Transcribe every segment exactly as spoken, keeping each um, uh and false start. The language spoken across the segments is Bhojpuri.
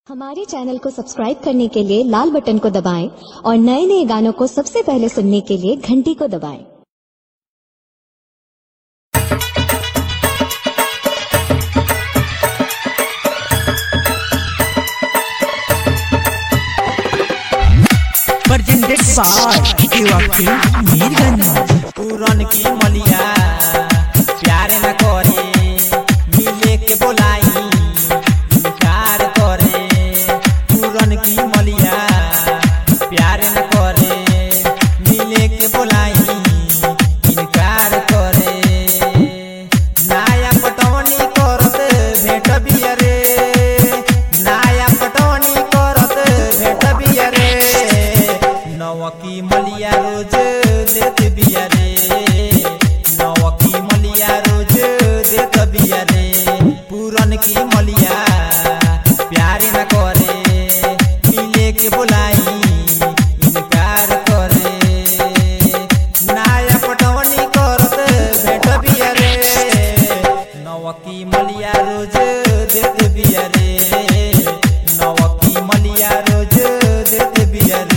हमारे चैनल को सब्सक्राइब करने के लिए लाल बटन को दबाएं और नए नए गानों को सबसे पहले सुनने के लिए घंटी को दबाएं। presented by Diwaki Mirgani। पूरन की मलिया प्यार न करे मिले के बोलाई इनकार करे। पूरन की मलिया प्यार न करे मिले के बोलाई इनकार करे। नाया पटौनी करत भेट बिया रे, नाया पटौनी करत भेट बिया रे। नवकी मलिया रोज देत बिया रे, नवकी मलिया रोज देत बिया रे। पूरन की मलिया प्यार न करे मिले के बोलाई इनकार करे। नाया पटवनी करत भेट बिया रे, नवकी मलिया रोज देत बिया रे, नवकी मलिया रोज देत बिया रे।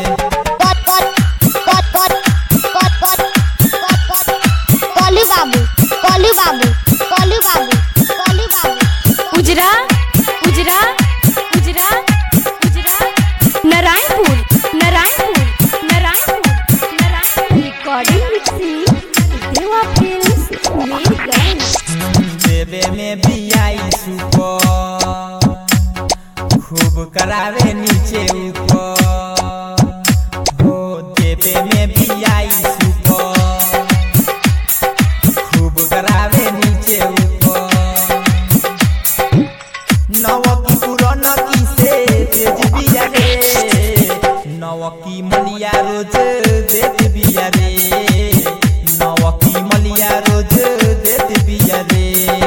उजरा Ujra Ujra Ujra Narayanpur Narayanpur Narayanpur Narayanpur recording mixing Deva films Mirganj. देवे में भी आई सुपर खूब करावे नीचे ऊपर हो। देवे में भी आई सुपर खूब करावे नीचे ऊपर। नवकी पुरान की से तेज बिया रे, नवकी मलिया रोज देत बिया रे, नवकी मलिया रोज देत बिया रे।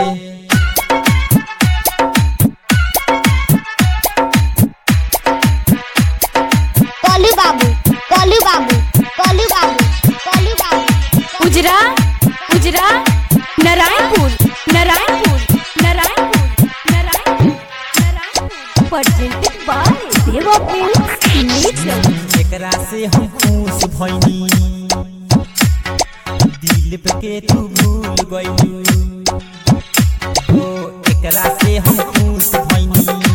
कॉली बाबू कॉली बाबू कॉली बाबू कॉली बाबू Ujra Ujra Narayanpur Narayanpur Narayanpur Narayanpur Narayanpur presented by Deva films Mirganj. एकरा से हम खुश भइनी दिल पे के तू भूल गइलू हो। एकरा से हम खुश भइनी